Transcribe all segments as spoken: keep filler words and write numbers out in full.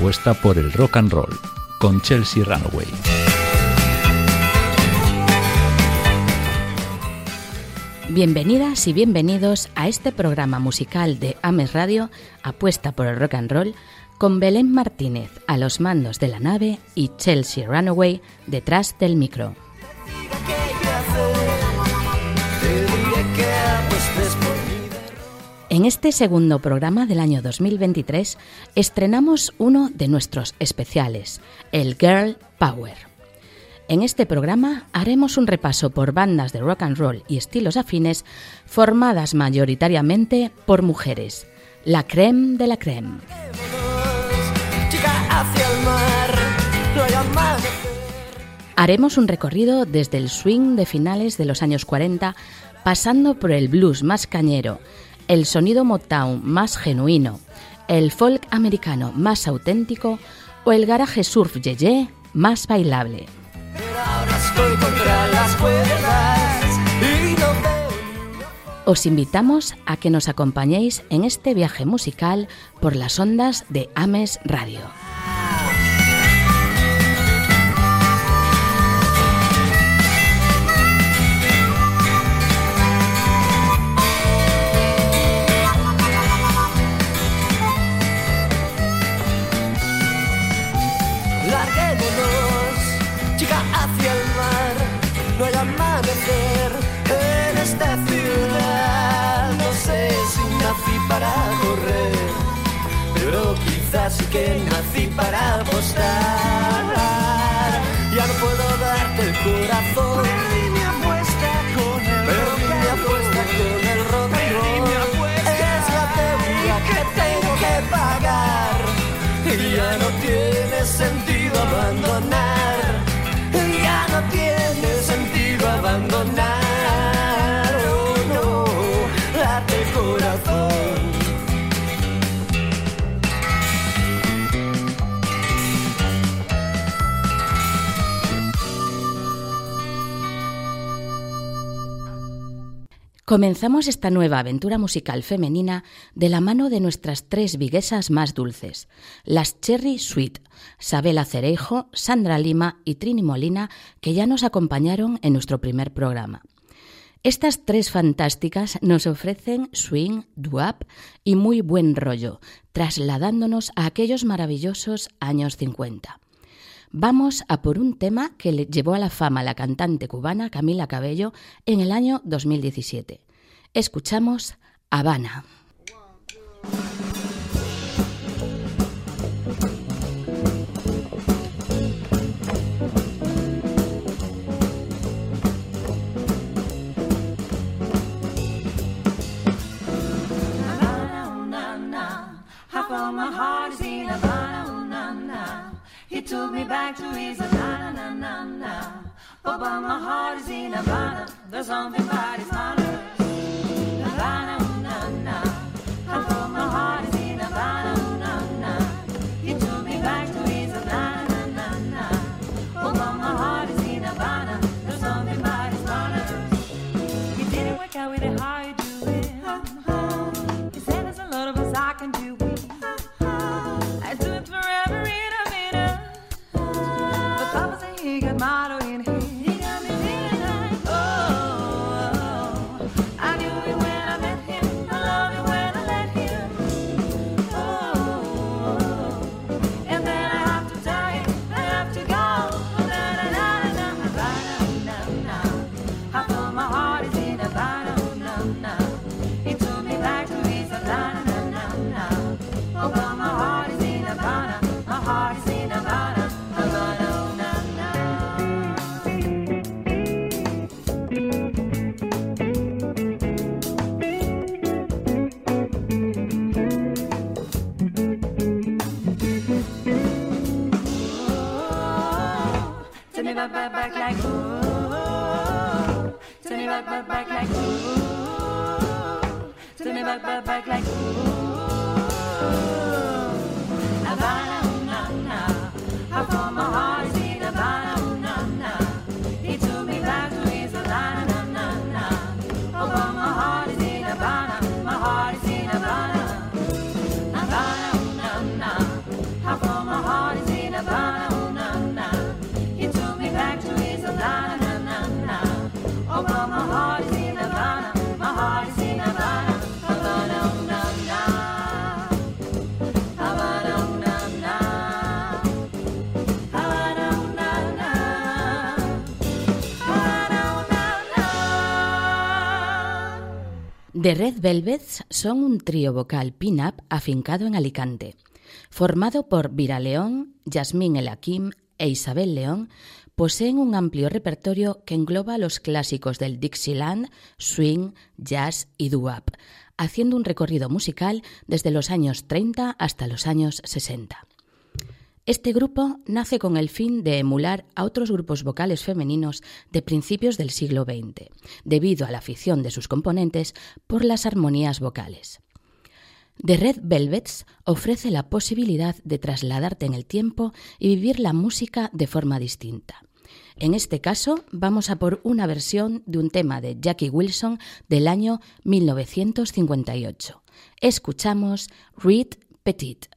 apuesta por el rock and roll, con Chelsea Runaway. Bienvenidas y bienvenidos a este programa musical de Ames Radio, Apuesta por el rock and roll, con Belén Martínez a los mandos de la nave y Chelsea Runaway detrás del micro. En este segundo programa del año dos mil veintitrés estrenamos uno de nuestros especiales, el Girl Power. En este programa haremos un repaso por bandas de rock and roll y estilos afines formadas mayoritariamente por mujeres, la crème de la crème. Haremos un recorrido desde el swing de finales de los años cuarenta, pasando por el blues más cañero, el sonido Motown más genuino, el folk americano más auténtico o el garage surf yeye más bailable. Os invitamos a que nos acompañéis en este viaje musical por las ondas de Ames Radio. No hay amanecer en esta ciudad. No sé si nací para correr, pero quizás sí que nací para apostar. Ya no puedo darte el corazón, perdí mi apuesta con el perdí mi apuesta con el rock and roll. Es la deuda que tengo que pagar y ya no tiene sentido abandonar. Ya no tiene sentido abandonar, oh no, date corazón. Comenzamos esta nueva aventura musical femenina de la mano de nuestras tres viguesas más dulces, las Cherry Sweet, Sabela Cereijo, Sandra Lima y Trini Molina, que ya nos acompañaron en nuestro primer programa. Estas tres fantásticas nos ofrecen swing, doo-wop y muy buen rollo, trasladándonos a aquellos maravillosos años cincuenta. Vamos a por un tema que le llevó a la fama a la cantante cubana Camila Cabello en el año dos mil diecisiete. Escuchamos Habana. He took me back to his Havana, na, na, na. Oh, but my heart is in Havana. There's something about his manners. Havana, ooh, na, na. I thought my heart is in Havana, ooh, na, na. He took me back to his Havana, na, na, na. Oh, but my heart is in Havana. There's something about his manners. He didn't work out with it, how you do it. He said there's a lot of us I can do it. I do it forever in a minute. But Papa said he got motto in him. He got me feeling like, oh, oh, I knew it when I met him. I love it when I let him. Oh, oh, and then I have to tell him I have to go. Na na na na na na na. I thought my heart is in Havana, na na. He took me back to his Havana, na na na. Oh, but my heart is in Havana. My heart is in Havana, Havana, oh, na, na. Oh, take me back, back, back like ooh. Take me back, back, back like ooh. Take me back, back, back like ooh. Havana, ooh, na, na. I thought my heart is in Havana, ooh, na, na. He took me back to his Havana, na, na, na. Oh, but my heart is in Havana, my heart is in Havana. Havana, ooh, na, na. I thought my The Red Velvets son un trío vocal pin-up afincado en Alicante. Formado por Vira León, Yasmín El Hakim e Isabel León, poseen un amplio repertorio que engloba los clásicos del Dixieland, swing, jazz y doo-wop, haciendo un recorrido musical desde los años treinta hasta los años sesenta. Este grupo nace con el fin de emular a otros grupos vocales femeninos de principios del siglo veinte, debido a la afición de sus componentes por las armonías vocales. The Red Velvets ofrece la posibilidad de trasladarte en el tiempo y vivir la música de forma distinta. En este caso, vamos a por una versión de un tema de Jackie Wilson del año mil novecientos cincuenta y ocho. Escuchamos Reed Petit.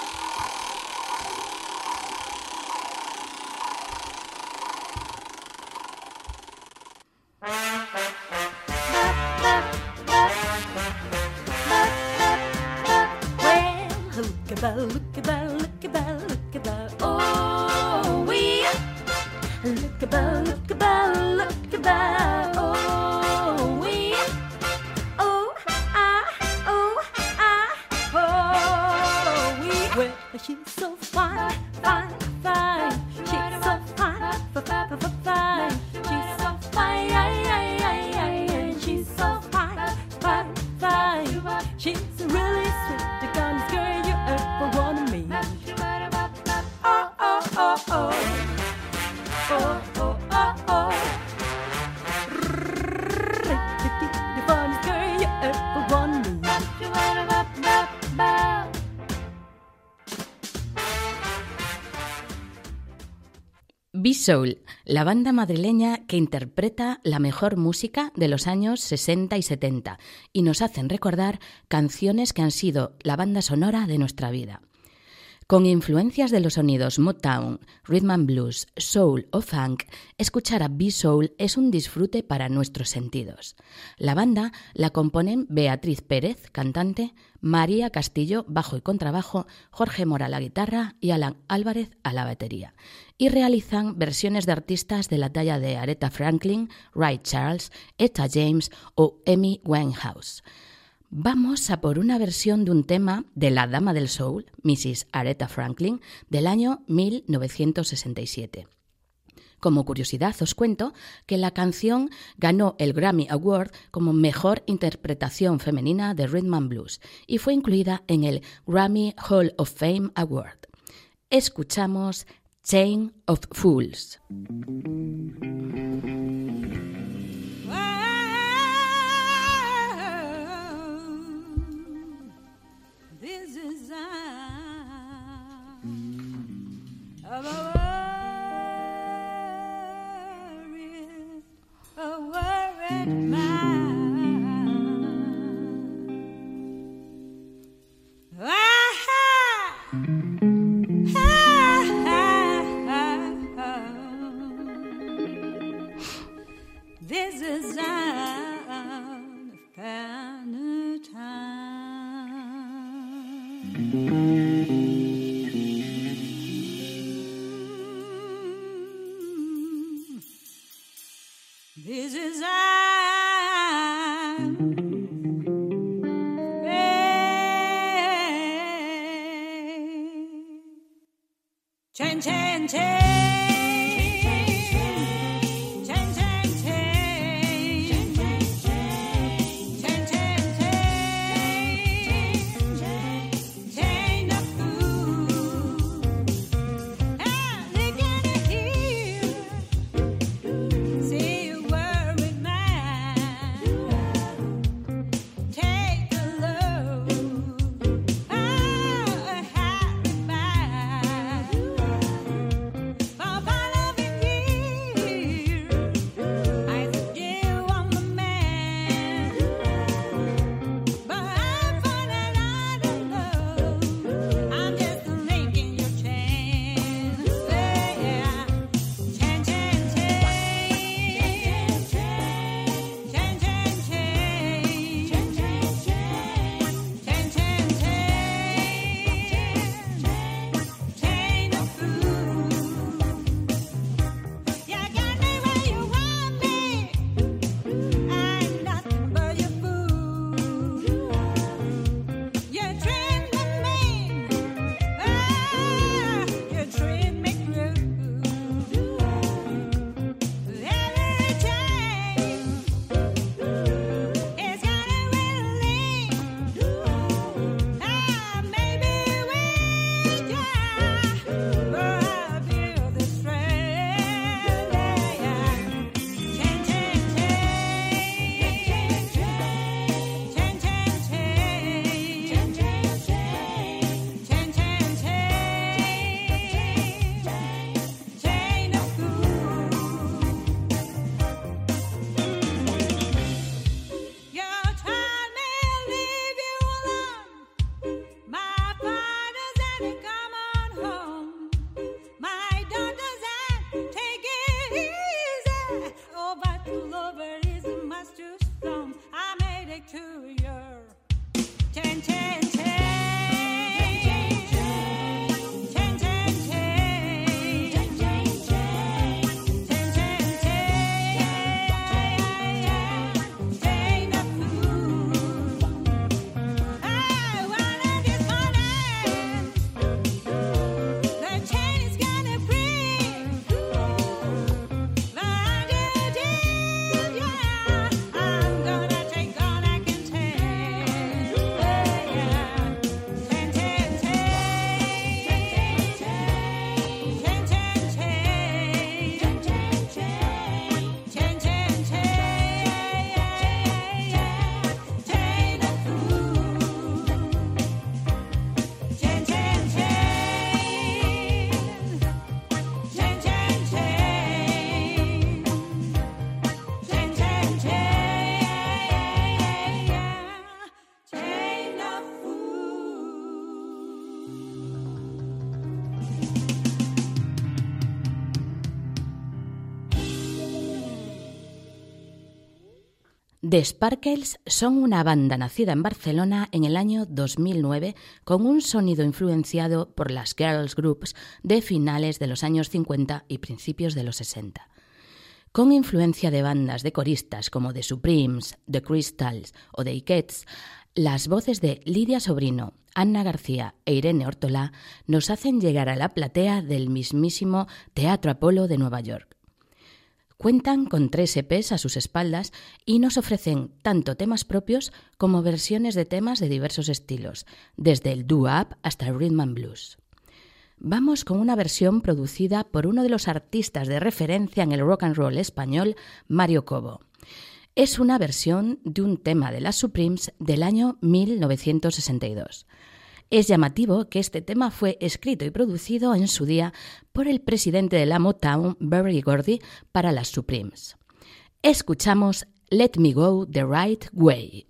Look at that, look at that, look at that, oh, we look at that, look at that, look at that, oh, we oh, ah, oh, ah, oh, we well, she's so fine, fine, fine, she's so fine, fine, fine, she's so fine, ay, ay, ay, ay, she's so fine, fine, fine, she's really sweet, the kindest girl you ever wanna meet. Oh, oh, oh, oh, oh, oh, oh, oh. The funniest girl you ever wanna meet. B-Soul, la banda madrileña que interpreta la mejor música de los años sesenta y setenta y nos hacen recordar canciones que han sido la banda sonora de nuestra vida. Con influencias de los sonidos Motown, Rhythm and Blues, Soul o Funk, escuchar a B-Soul es un disfrute para nuestros sentidos. La banda la componen Beatriz Pérez, cantante, María Castillo, bajo y contrabajo, Jorge Mora a la guitarra y Alan Álvarez a la batería. Y realizan versiones de artistas de la talla de Aretha Franklin, Ray Charles, Etta James o Amy Winehouse. Vamos a por una versión de un tema de la dama del soul, missus Aretha Franklin, del año mil novecientos sesenta y siete. Como curiosidad os cuento que la canción ganó el Grammy Award como Mejor Interpretación Femenina de Rhythm and Blues y fue incluida en el Grammy Hall of Fame Award. Escuchamos Chain of Fools. This is I'm a worried, a worried man. Ah, ah, ah, ah. This is sound of panic time. This is I'm chain, chain, chain. to your chain, chain, chain. The Sparkles son una banda nacida en Barcelona en el año dos mil nueve con un sonido influenciado por las girls groups de finales de los años cincuenta y principios de los sesenta. Con influencia de bandas de coristas como The Supremes, The Crystals o The Ikeets, las voces de Lidia Sobrino, Anna García e Irene Ortolá nos hacen llegar a la platea del mismísimo Teatro Apolo de Nueva York. Cuentan con tres E Pes a sus espaldas y nos ofrecen tanto temas propios como versiones de temas de diversos estilos, desde el doo-wop hasta el rhythm and blues. Vamos con una versión producida por uno de los artistas de referencia en el rock and roll español, Mario Cobo. Es una versión de un tema de las Supremes del año mil novecientos sesenta y dos. Es llamativo que este tema fue escrito y producido en su día por el presidente de la Motown, Berry Gordy, para las Supremes. Escuchamos Let Me Go the Right Way.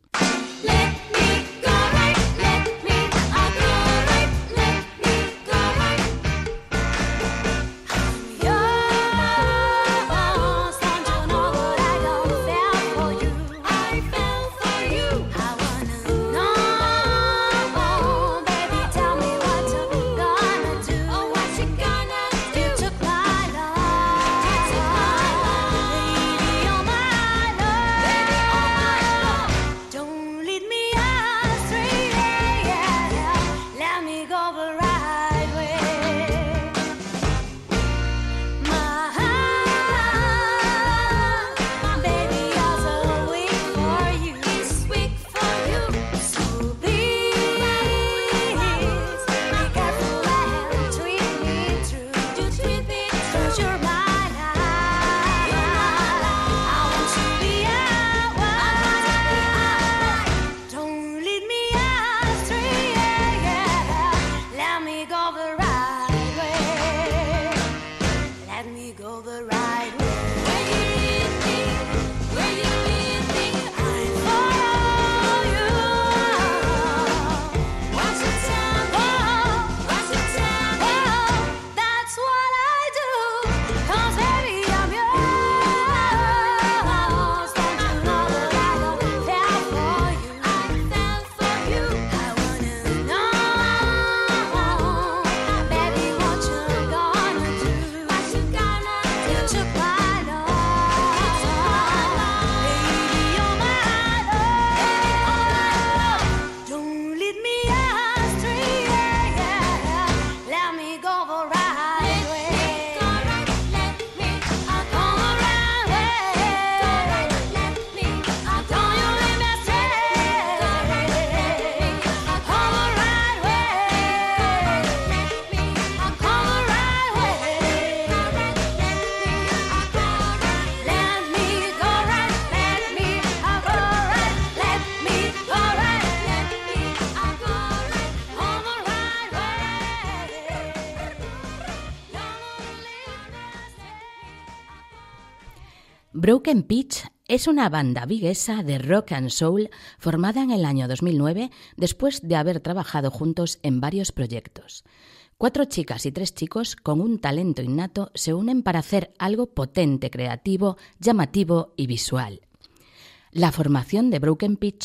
Broken Pitch es una banda viguesa de rock and soul formada en el año dos mil nueve después de haber trabajado juntos en varios proyectos. Cuatro chicas y tres chicos con un talento innato se unen para hacer algo potente, creativo, llamativo y visual. La formación de Broken Pitch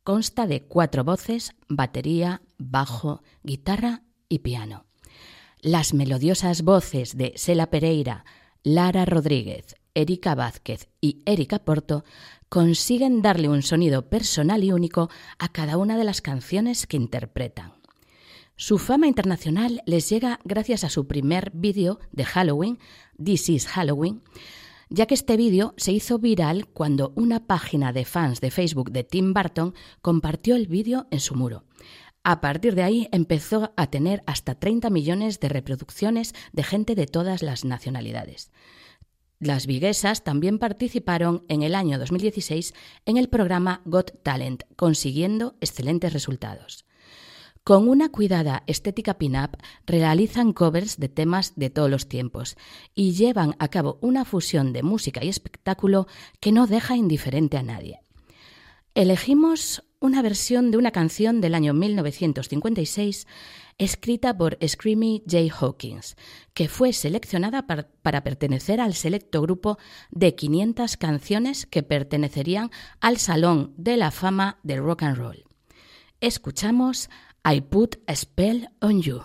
Consta de cuatro voces, batería, bajo, guitarra y piano. Las melodiosas voces de Sela Pereira, Lara Rodríguez, Erika Vázquez y Erika Porto consiguen darle un sonido personal y único a cada una de las canciones que interpretan. Su fama internacional les llega gracias a su primer vídeo de Halloween, This is Halloween, ya que este vídeo se hizo viral cuando una página de fans de Facebook de Tim Burton compartió el vídeo en su muro. A partir de ahí empezó a tener hasta treinta millones de reproducciones de gente de todas las nacionalidades. Las viguesas también participaron en el año dos mil dieciséis en el programa Got Talent, consiguiendo excelentes resultados. Con una cuidada estética pin-up, realizan covers de temas de todos los tiempos y llevan a cabo una fusión de música y espectáculo que no deja indiferente a nadie. Elegimos una versión de una canción del año mil novecientos cincuenta y seis escrita por Screamy Jay Hawkins, que fue seleccionada para, para pertenecer al selecto grupo de quinientas canciones que pertenecerían al Salón de la Fama del Rock and Roll. Escuchamos I Put a Spell on You.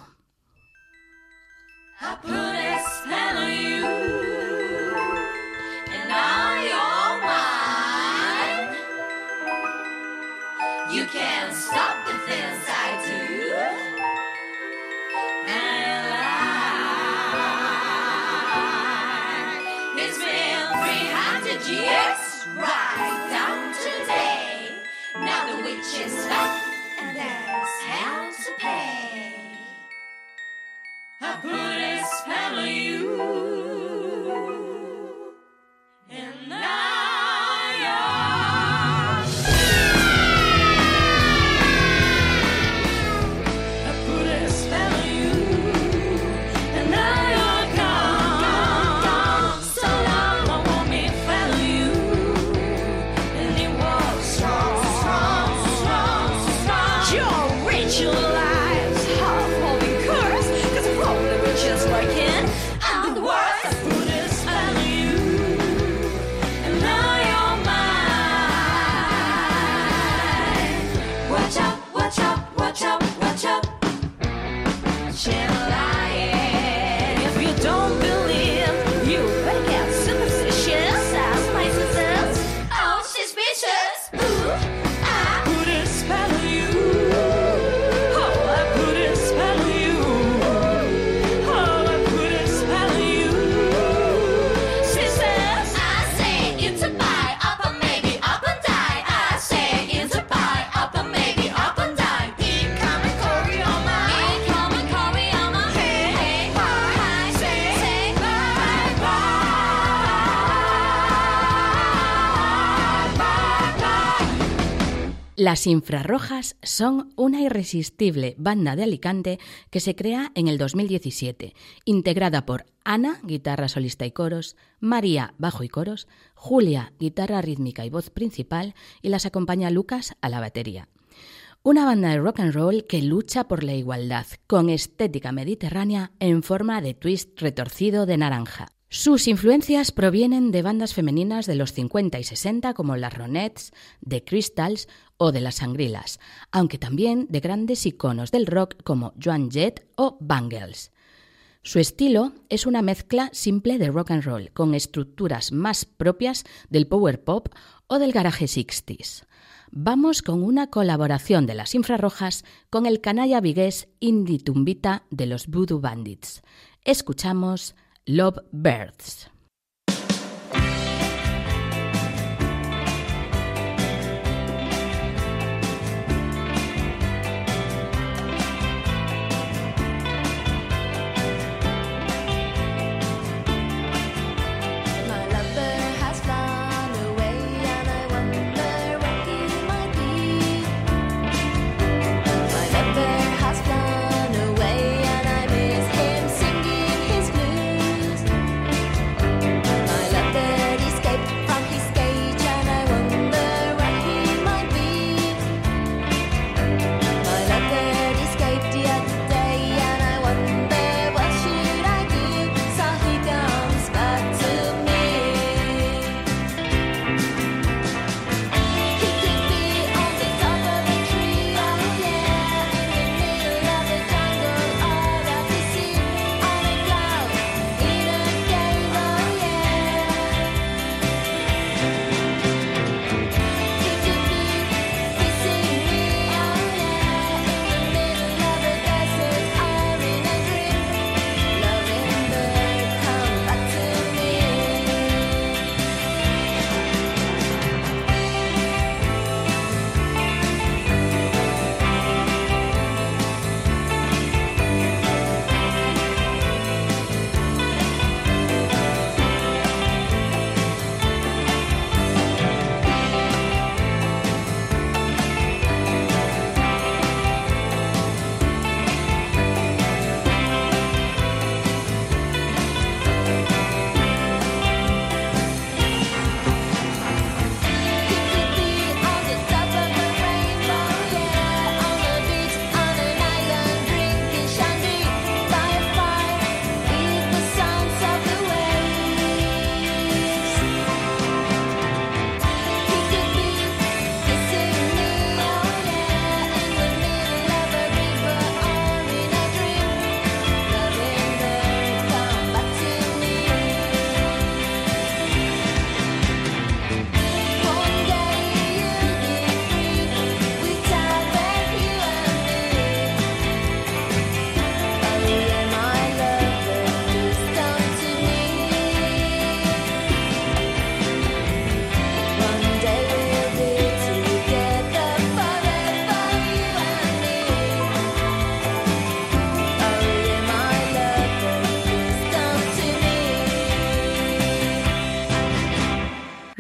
I put a spell on you, and now you're mine. You can't stop the things I do, and I, it's been three hundred years, right down today. Now the witch is back, and there's hell to pay. I put a spell on you, and now you're. I put a spell on you, and now you're gone. So long, I want me to follow you, and it was strong, strong, strong, strong. Your Rachel lies, half holding curse, 'cause of all the riches working, and the worth. I put a spell on you, and now you're mine. Watch out, watch out, watch out, watch out. She's lying. If you don't believe, you better get superstitious. As my sisters, oh, she's vicious. Ooh, I put a spell on you. Oh, I put a spell on you. Oh, I put a spell on you. She says, I say it's a buy, up and maybe up and die. I say it's a buy, up and maybe up and die. Incoming Koreoma, incoming Koreoma. Hey, hey, hi, say, say bye, bye, bye, bye. Las Infrarrojas son una irresistible banda de Alicante que se crea en el dos mil diecisiete, integrada por Ana, guitarra solista y coros, María, bajo y coros, Julia, guitarra rítmica y voz principal, y las acompaña Lucas a la batería. Una banda de rock and roll que lucha por la igualdad, con estética mediterránea en forma de twist retorcido de naranja. Sus influencias provienen de bandas femeninas de los cincuenta y sesenta como las Ronettes, The Crystals o de las Shangri-Las, aunque también de grandes iconos del rock como Joan Jett o Bangles. Su estilo es una mezcla simple de rock and roll, con estructuras más propias del power pop o del garage sesenta. Vamos con una colaboración de las Infrarrojas con el canalla vigués Indie Tumbita de los Voodoo Bandits. Escuchamos Love Birds. My lover has flown away, and I wonder where he might be. My lover has flown away, and I miss him singing his blues.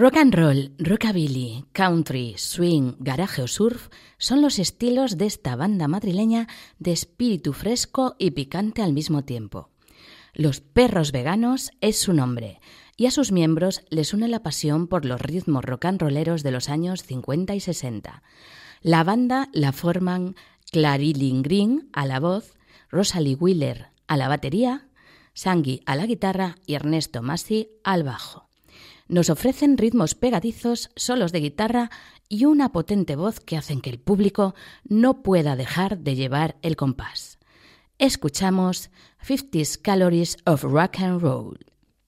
Rock and roll, rockabilly, country, swing, garage o surf son los estilos de esta banda madrileña de espíritu fresco y picante al mismo tiempo. Los Perros Veganos es su nombre y a sus miembros les une la pasión por los ritmos rock and rolleros de los años cincuenta y sesenta. La banda la forman Clarilyn Green a la voz, Rosalie Wheeler a la batería, Sangui a la guitarra y Ernesto Masi al bajo. Nos ofrecen ritmos pegadizos, solos de guitarra y una potente voz que hacen que el público no pueda dejar de llevar el compás. Escuchamos fifty Calories of Rock and Roll.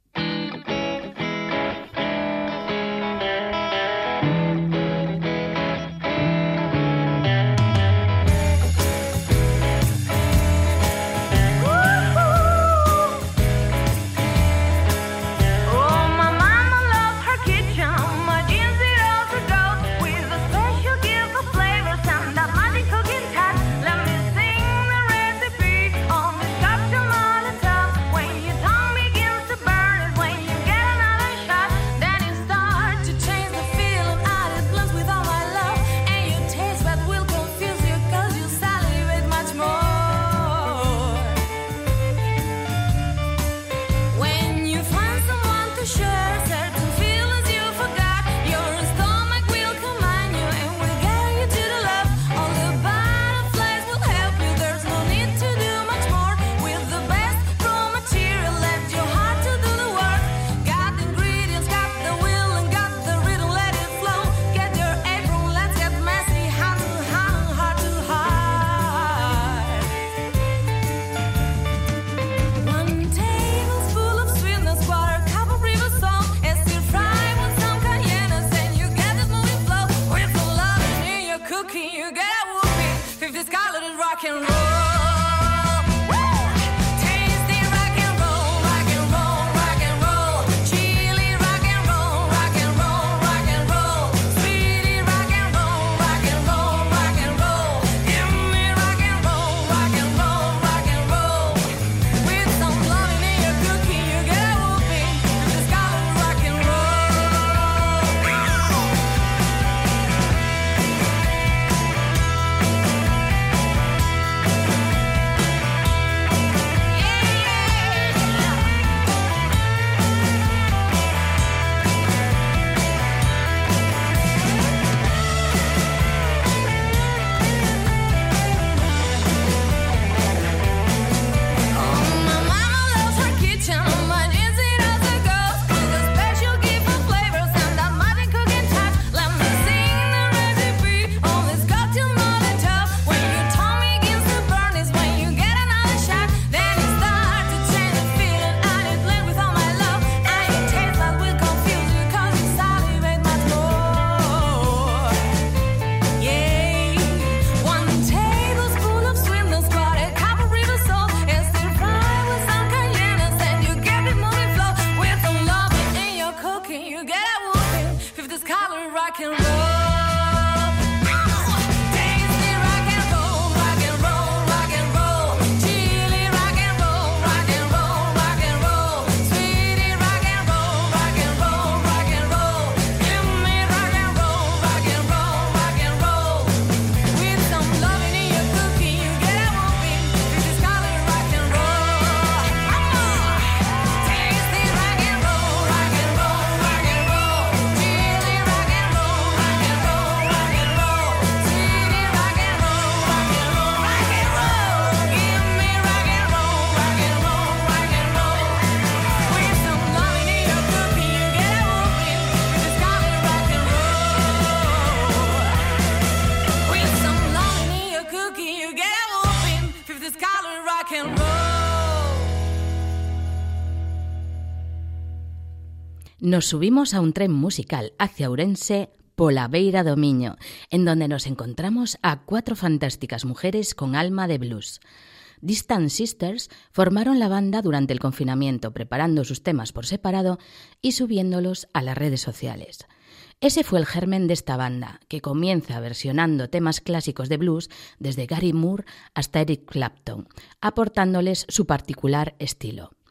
Nos subimos a un tren musical hacia Ourense pola beira do Miño, en donde nos encontramos a cuatro fantásticas mujeres con alma de blues. Distant Sisters formaron la banda durante el confinamiento, preparando sus temas por separado y subiéndolos a las redes sociales. Ese fue el germen de esta banda, que comienza versionando temas clásicos de blues desde Gary Moore hasta Eric Clapton, aportándoles su particular estilo.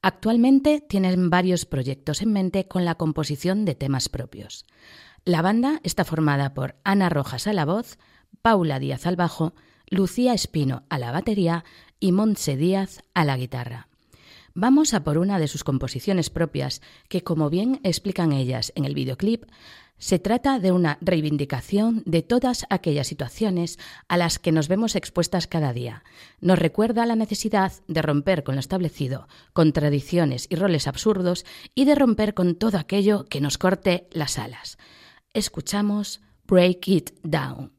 Actualmente tienen varios proyectos en mente con la composición de temas propios. La banda está formada por Ana Rojas a la voz, Paula Díaz al bajo, Lucía Espino a la batería y Montse Díaz a la guitarra. Vamos a por una de sus composiciones propias que, como bien explican ellas en el videoclip, se trata de una reivindicación de todas aquellas situaciones a las que nos vemos expuestas cada día. Nos recuerda la necesidad de romper con lo establecido, con tradiciones y roles absurdos y de romper con todo aquello que nos corte las alas. Escuchamos Break It Down.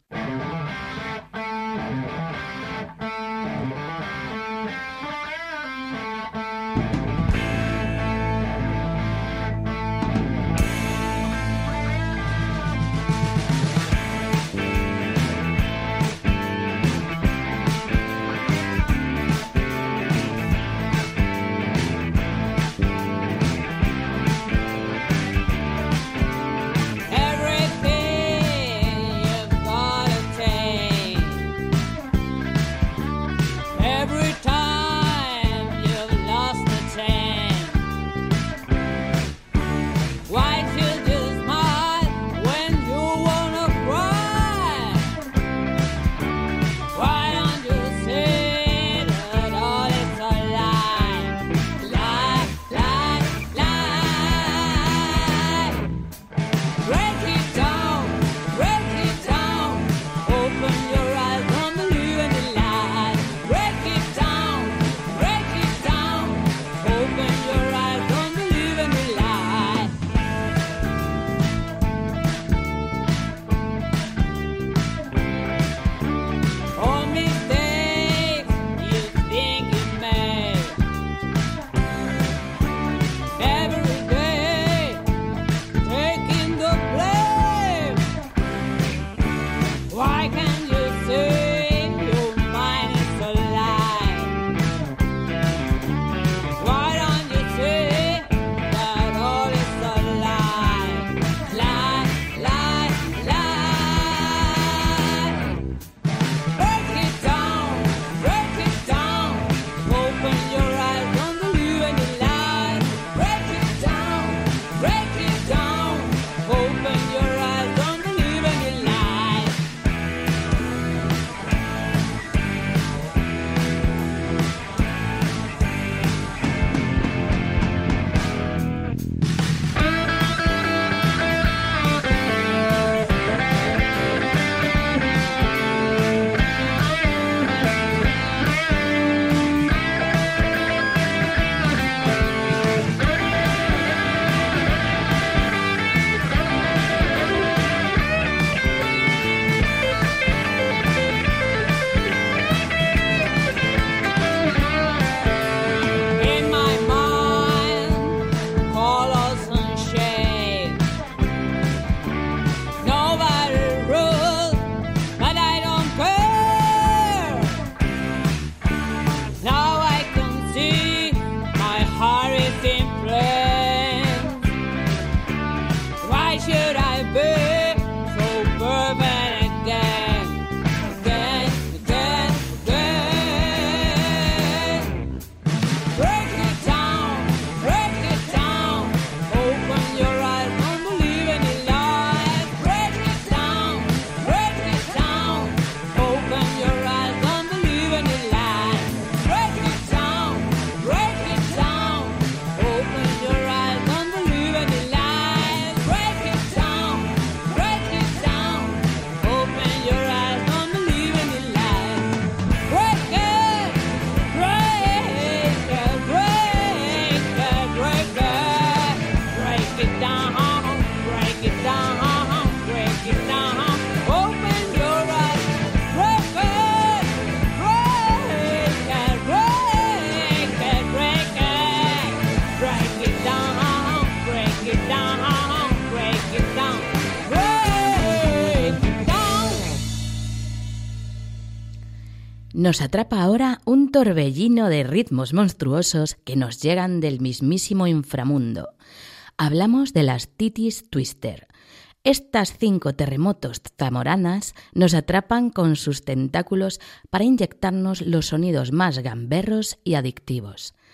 Nos atrapa ahora un torbellino de ritmos monstruosos que nos llegan del mismísimo inframundo. Hablamos de las Titis Twister. Estas cinco terremotos zamoranas nos atrapan con sus tentáculos para inyectarnos los sonidos más gamberros y adictivos.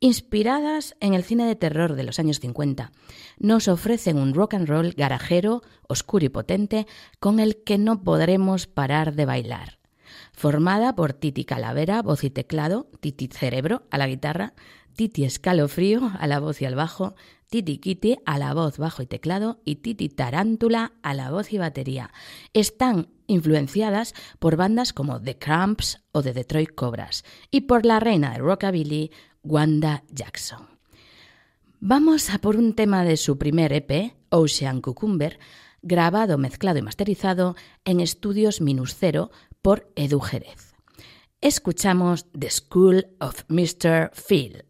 inspiradas en el cine de terror de los años cincuenta. Nos ofrecen un rock and roll garajero, oscuro y potente, con el que no podremos parar de bailar. Formada por Titi Calavera, voz y teclado, Titi Cerebro a la guitarra, Titi Escalofrío a la voz y al bajo, Titi Kitty a la voz, bajo y teclado y Titi Tarántula a la voz y batería. Están influenciadas por bandas como The Cramps o The Detroit Cobras y por la reina del rockabilly, Wanda Jackson. Vamos a por un tema de su primer E P, Ocean Cucumber, grabado, mezclado y masterizado en estudios Minus Cero por Edu Jerez. Escuchamos The School of mister Phil.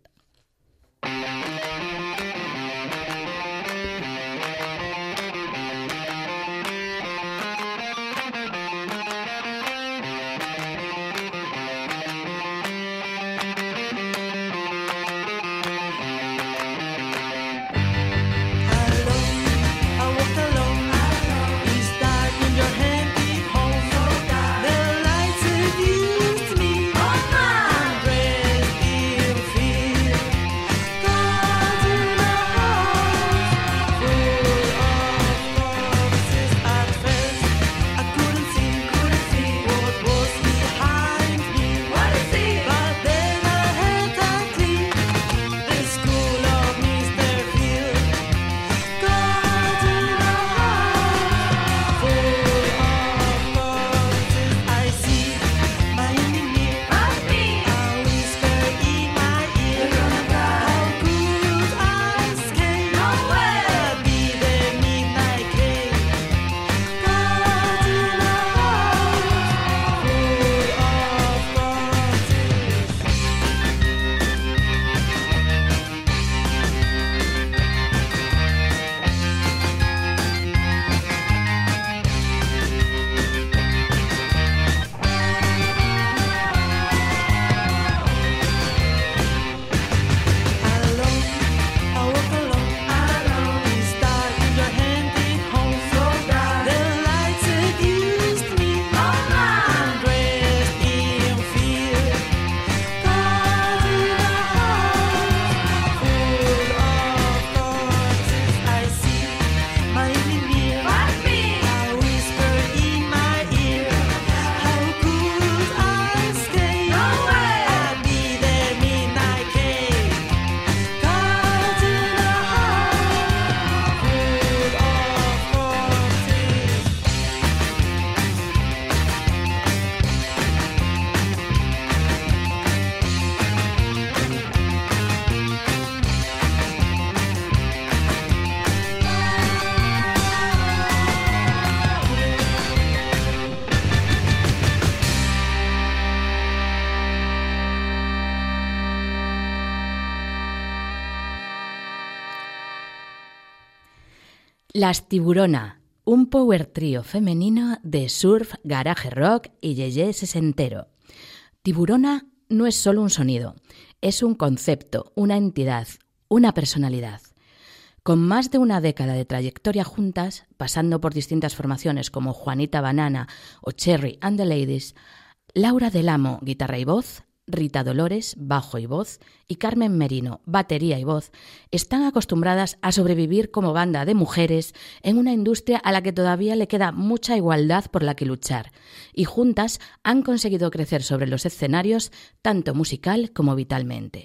Las Tiburona, un power trío femenino de surf, garage rock y yeye sesentero. Tiburona no es solo un sonido, es un concepto, una entidad, una personalidad. Con más de una década de trayectoria juntas, pasando por distintas formaciones como Juanita Banana o Cherry and the Ladies, Laura Del Amo, guitarra y voz, Rita Dolores, bajo y voz, y Carmen Merino, batería y voz, están acostumbradas a sobrevivir como banda de mujeres en una industria a la que todavía le queda mucha igualdad por la que luchar, y juntas han conseguido crecer sobre los escenarios tanto musical como vitalmente.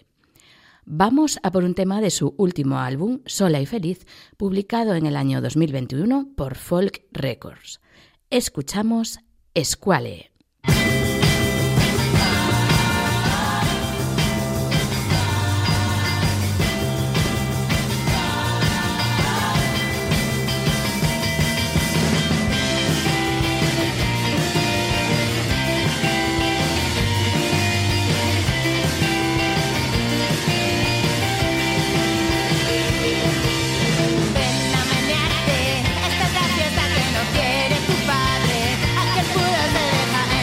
Vamos a por un tema de su último álbum, Sola y Feliz, publicado en el año dos mil veintiuno por Folk Records. Escuchamos Squale. Esta es la fiesta que no quiere tu padre. Aquel puro se deja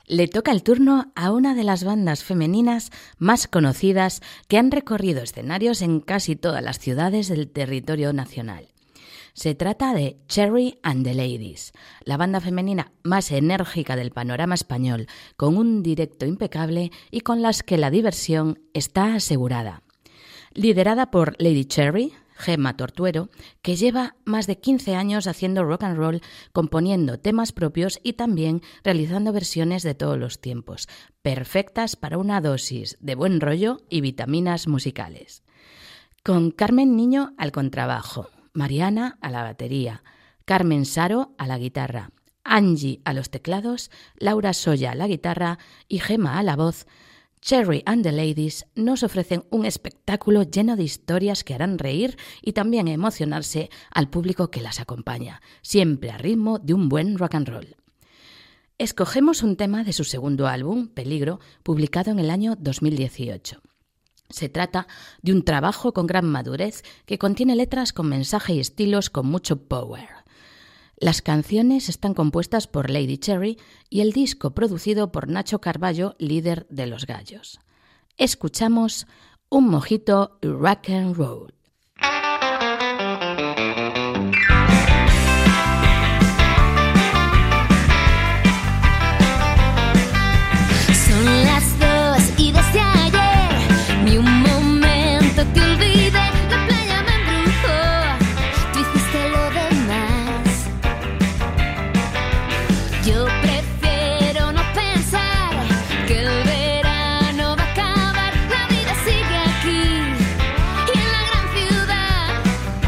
Le toca el turno a una de las bandas femeninas más conocidas que han recorrido escenarios en casi todas las ciudades del territorio nacional. Se trata de Cherry and the Ladies, la banda femenina más enérgica del panorama español, con un directo impecable y con las que la diversión está asegurada. Liderada por Lady Cherry, Gemma Tortuero, que lleva más de quince años haciendo rock and roll, componiendo temas propios y también realizando versiones de todos los tiempos, perfectas para una dosis de buen rollo y vitaminas musicales. Con Carmen Niño al contrabajo, Mariana a la batería, Carmen Saro a la guitarra, Angie a los teclados, Laura Soya a la guitarra y Gemma a la voz, Cherry and the Ladies nos ofrecen un espectáculo lleno de historias que harán reír y también emocionarse al público que las acompaña, siempre a ritmo de un buen rock and roll. Escogemos un tema de su segundo álbum, Peligro, publicado en el año dos mil dieciocho. Se trata de un trabajo con gran madurez que contiene letras con mensaje y estilos con mucho power. Las canciones están compuestas por Lady Cherry y el disco producido por Nacho Carballo, líder de Los Gallos. Escuchamos Un mojito y rock and roll. Son las dos y desde ayer ni un momento te olvidé. La playa me embrujó, tú hiciste lo demás. Yo prefiero no pensar que el verano va a acabar. La vida sigue aquí y en la gran ciudad.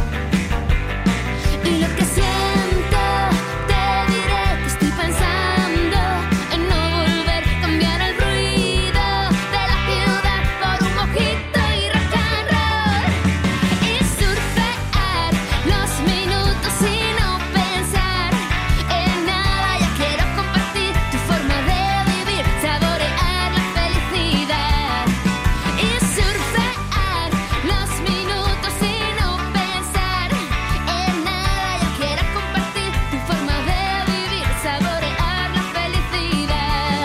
Y lo que siento te diré que estoy pensando en no volver, cambiar el ruido de la ciudad por un mojito y rock and roll. Y surfear los minutos y no pensar en nada. Ya quiero compartir tu forma de vivir, saborear la felicidad. Y surfear los minutos y no pensar en nada. Ya quiero compartir tu forma de vivir, saborear la felicidad.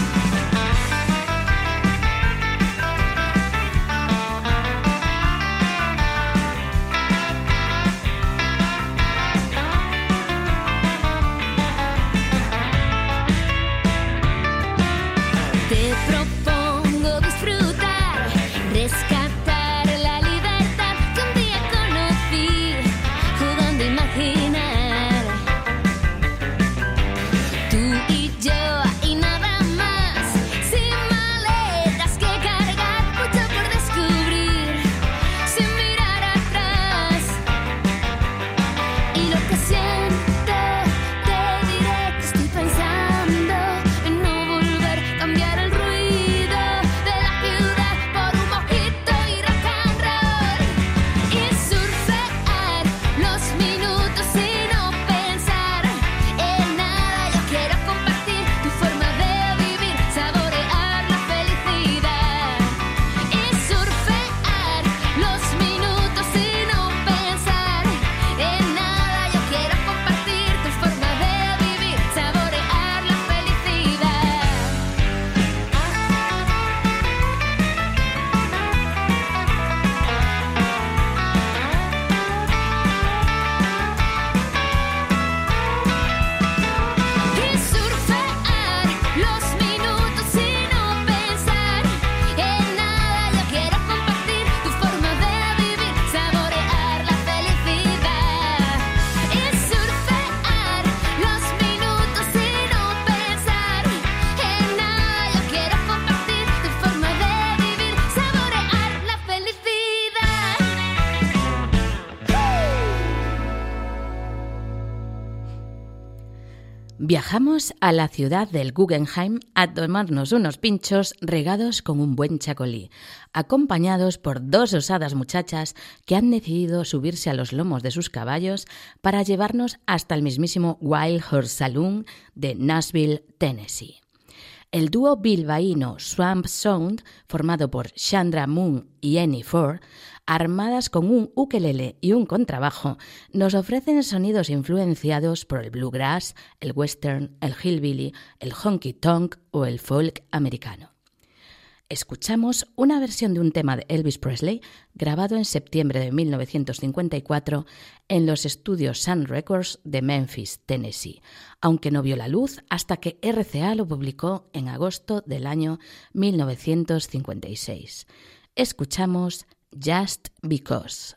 Te propongo disfrutar, rescatar la libertad que un día conocí, jugando a imaginar. Tú y yo y nada más, sin maletas que cargar, mucho por descubrir, sin mirar atrás. Y lo que siento te diré que estoy pensando en no volver, cambiar el ruido de la ciudad por un mojito y rock and roll. Y surfear los minutos y no pensar en nada. Yo quiero compartir tu forma de vivir, saborear la felicidad. Y surfear los minutos y no pensar en nada. Yo quiero compartir tu forma de vivir, saborear la felicidad. Y surfear los minutos y no pensar en nada. Yo quiero compartir tu forma de vivir, saborear la felicidad. Y surfear los minutos y no pensar en nada. Yo quiero compartir tu forma de vivir, saborear la felicidad. Viajamos a la ciudad del Guggenheim a tomarnos unos pinchos regados con un buen chacolí, acompañados por dos osadas muchachas que han decidido subirse a los lomos de sus caballos para llevarnos hasta el mismísimo Wild Horse Saloon de Nashville, Tennessee. El dúo bilbaíno Swamp Sound, formado por Chandra Moon y Annie Ford, armadas con un ukelele y un contrabajo, nos ofrecen sonidos influenciados por el bluegrass, el western, el hillbilly, el honky tonk o el folk americano. Escuchamos una versión de un tema de Elvis Presley grabado en septiembre de mil novecientos cincuenta y cuatro en los estudios Sun Records de Memphis, Tennessee, aunque no vio la luz hasta que R C A lo publicó en agosto del año mil novecientos cincuenta y seis. Escuchamos Just Because.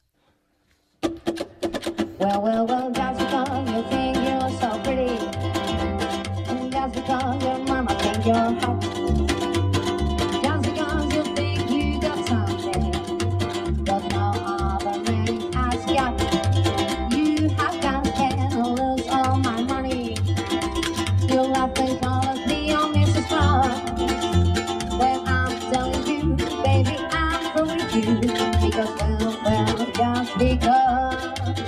Well, well, well, just because you think you're so pretty, and just because your mama think you're hot, just because you think you got something that no other man has got. You have got to lose all my money. You laugh and call me on Missus Clark. Well, I'm telling you, baby, I'm through with you, because well, well, just because.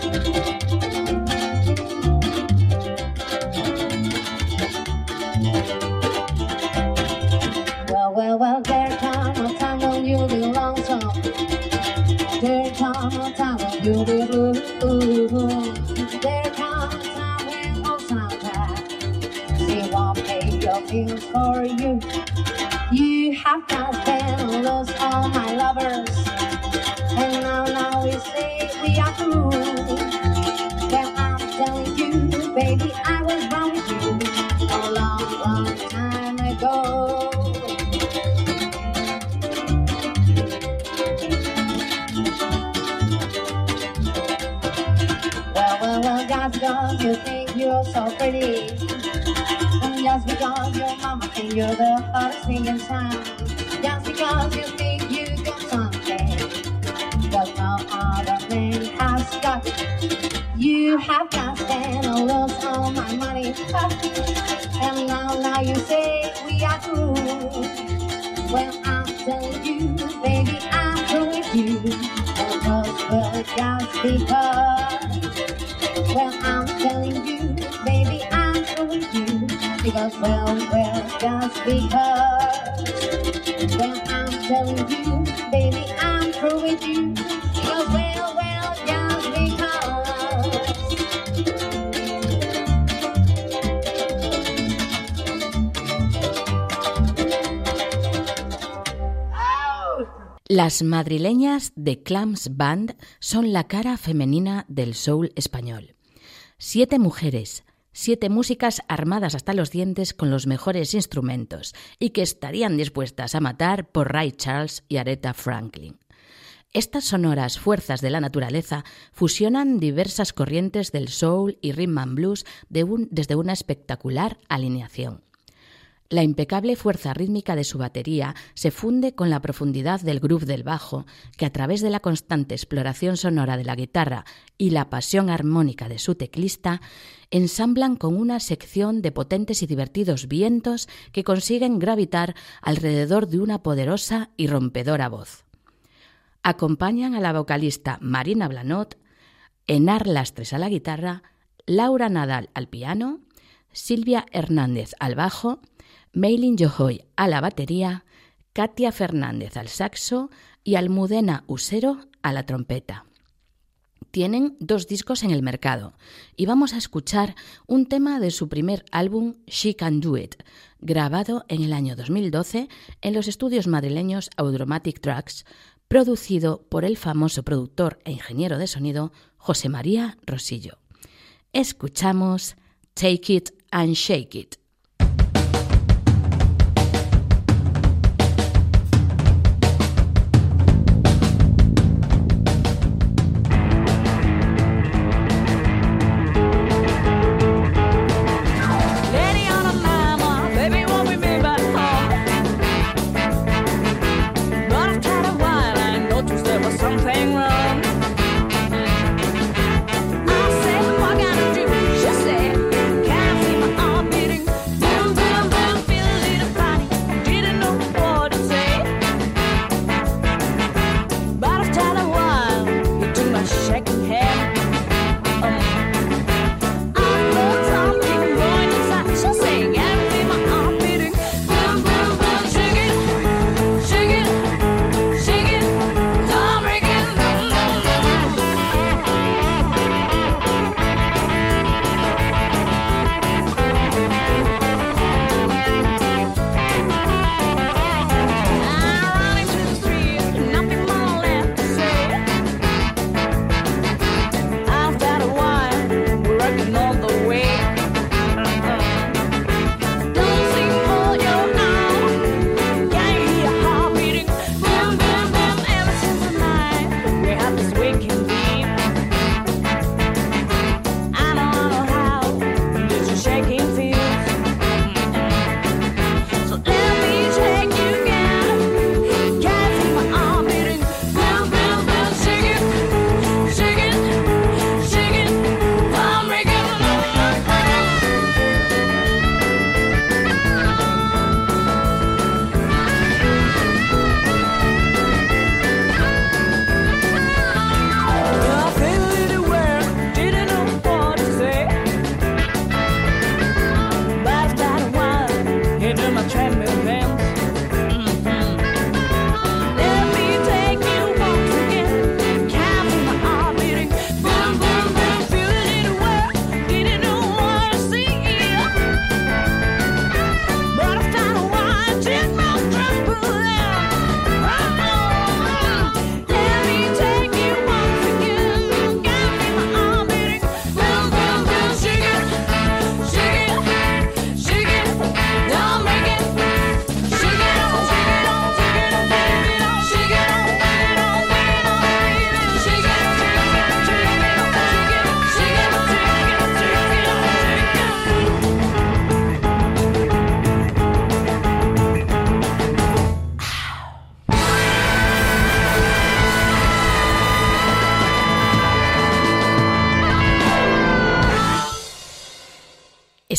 Well, well, there come a time when you'll be lonesome. There come a time when you'll be blue. There come a time when old sometimes she won't pay your bills for you. You have got to lose all my lovers, and now, now we say we are through. Well, I'm telling you, baby, I was wrong with you a long, long time ago. Just because you think you're so pretty, and just because your mama think you're the hottest thing in town, just because you think you got something that no other man has got, you have got to lose all my money, and now, now you say we are through. Well, I'm telling you, baby, I'm through with you, because, well, just because. Well, I'm telling you, baby, I'm through with you, because, well, well, just because. Well, I'm telling you, baby, I'm through with you, because, well, well, just because. Las madrileñas de Clams Band son la cara femenina del soul español. Siete mujeres, siete músicas armadas hasta los dientes con los mejores instrumentos y que estarían dispuestas a matar por Ray Charles y Aretha Franklin. Estas sonoras fuerzas de la naturaleza fusionan diversas corrientes del soul y rhythm and blues de un, desde una espectacular alineación. La impecable fuerza rítmica de su batería se funde con la profundidad del groove del bajo, que a través de la constante exploración sonora de la guitarra y la pasión armónica de su teclista, ensamblan con una sección de potentes y divertidos vientos que consiguen gravitar alrededor de una poderosa y rompedora voz. Acompañan a la vocalista Marina Blanot, Enar Lastres a la guitarra, Laura Nadal al piano, Silvia Hernández al bajo, Maylin Jojoy a la batería, Katia Fernández al saxo y Almudena Usero a la trompeta. Tienen dos discos en el mercado y vamos a escuchar un tema de su primer álbum She Can Do It, grabado en el año dos mil doce en los estudios madrileños Audromatic Tracks, producido por el famoso productor e ingeniero de sonido José María Rosillo. Escuchamos Take It and Shake It. I said, what can I do? She said, can't see my arm beating.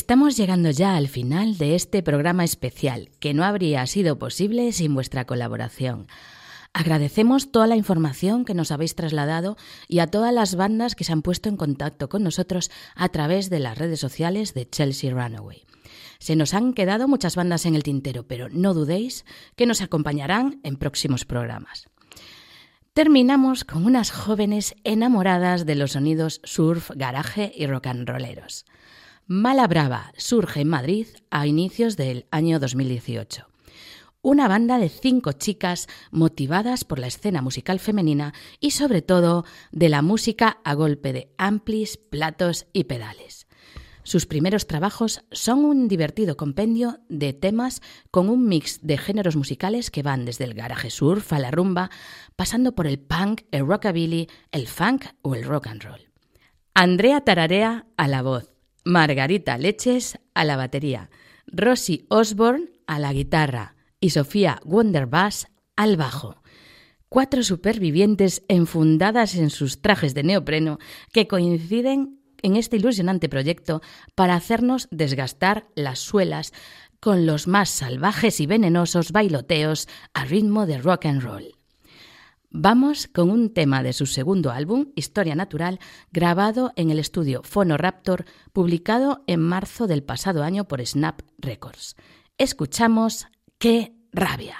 Estamos llegando ya al final de este programa especial, que no habría sido posible sin vuestra colaboración. Agradecemos toda la información que nos habéis trasladado y a todas las bandas que se han puesto en contacto con nosotros a través de las redes sociales de Chelsea Runaway. Se nos han quedado muchas bandas en el tintero, pero no dudéis que nos acompañarán en próximos programas. Terminamos con unas jóvenes enamoradas de los sonidos surf, garaje y rock and rolleros. Mala Brava surge en Madrid a inicios del año dos mil dieciocho. Una banda de cinco chicas motivadas por la escena musical femenina y sobre todo de la música a golpe de amplis, platos y pedales. Sus primeros trabajos son un divertido compendio de temas con un mix de géneros musicales que van desde el garaje surf a la rumba, pasando por el punk, el rockabilly, el funk o el rock and roll. Andrea Tararea a la voz, Margarita Leches a la batería, Rosie Osborne a la guitarra y Sofía Wonderbass al bajo. Cuatro supervivientes enfundadas en sus trajes de neopreno que coinciden en este ilusionante proyecto para hacernos desgastar las suelas con los más salvajes y venenosos bailoteos a ritmo de rock and roll. Vamos con un tema de su segundo álbum, Historia Natural, grabado en el estudio Phonoraptor, publicado en marzo del pasado año por Snap Records. Escuchamos ¡Qué rabia!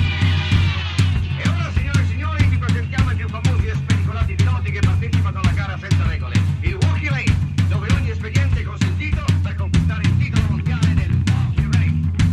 E ora, signore e signori, vi presentiamo i più famosi e spericolati piloti che partecipano alla gara senza regole. Il Walkie Race, dove ogni espediente è consentito per conquistare il titolo mondiale del Walkie Race.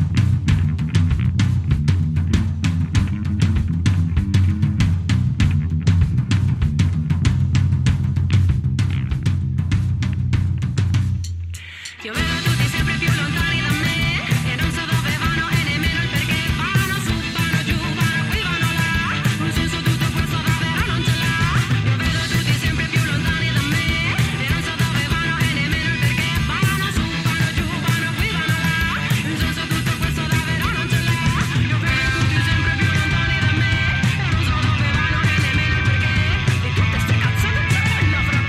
Io vedo tutti sempre più lontani da me e non so dove vanno e nemmeno il perché. Vanno su, vanno giù, vanno qui, vanno là. Un senso tutto questo davvero non ce l'ha. Io vedo tutti sempre più lontani da me e non so dove vanno e nemmeno il perché. Vanno su, vanno giù, vanno qui, vanno là. Un senso tutto questo davvero non ce l'ha. Io vedo tutti sempre più lontani da me e non so dove vanno e nemmeno il perché. E tutte ste cazzate la frappe.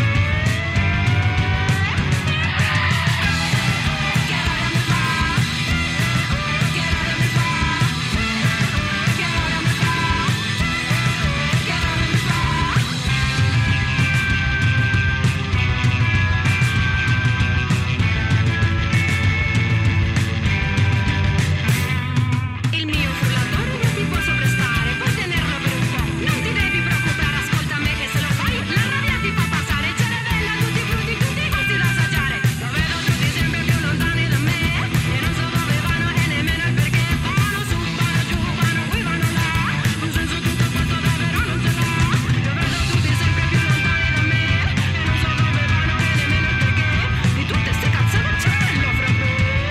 Il mio frullatore non ti può soprastare, puoi tenerlo per un po', non ti devi preoccupare, ascolta me che se lo fai la rabbia ti fa passare, ce ne bella tutti i frutti, tutti i gusti da assaggiare. Lo vedo tutti sempre più lontani da me e non so dove vanno e nemmeno il perché. Vanno su, vanno giù, vanno qui, vanno là, un senso tutto questo davvero non ce l'ha. Lo vedo tutti sempre più lontani da me e non so dove vanno e nemmeno il perché. Di tutte ste cazzate lo frappè.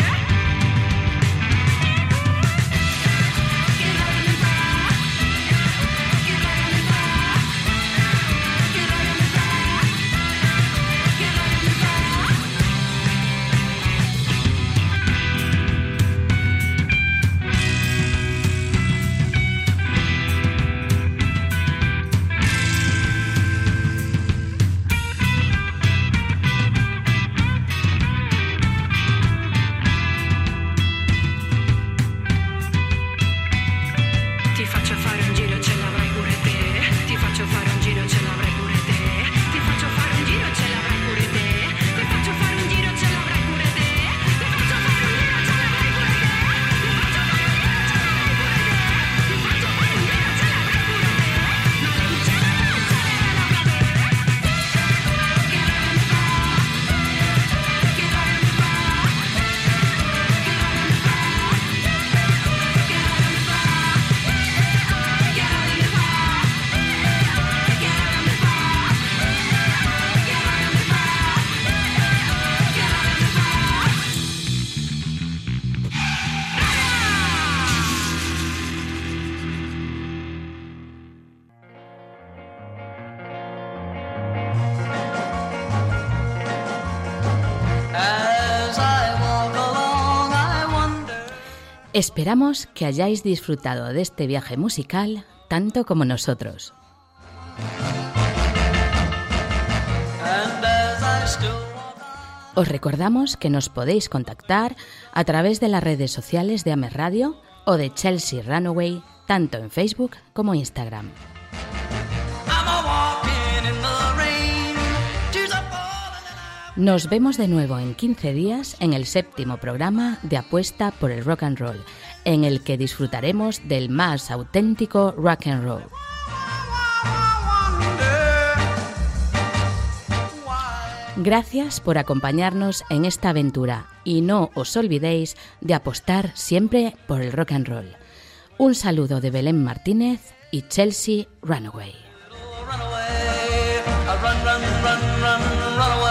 Ti faccio fare un giro, ce l'avrai pure te. Ti faccio fare un giro, ce l'avrai pure te. Ti faccio fare un giro, ce l'avrai pure te. Ti faccio fare un giro, ce l'avrai pure te. Ti faccio fare un giro, ce l'avrai pure te. Ti faccio fare un giro, ce l'avrai pure te. Ma non ce l'hai, non ce l'hai la frate. Che rabbia mi fa? Che rabbia mi fa? Che rabbia mi fa? Che rabbia mi fa? Esperamos que hayáis disfrutado de este viaje musical tanto como nosotros. Os recordamos que nos podéis contactar a través de las redes sociales de Ames Radio o de Chelsea Runaway, tanto en Facebook como Instagram. Nos vemos de nuevo en quince días en el séptimo programa de Apuesta por el Rock and Roll, en el que disfrutaremos del más auténtico rock and roll. Gracias por acompañarnos en esta aventura y no os olvidéis de apostar siempre por el rock and roll. Un saludo de Belén Martínez y Chelsea Runaway. Run, run, run, run, run away.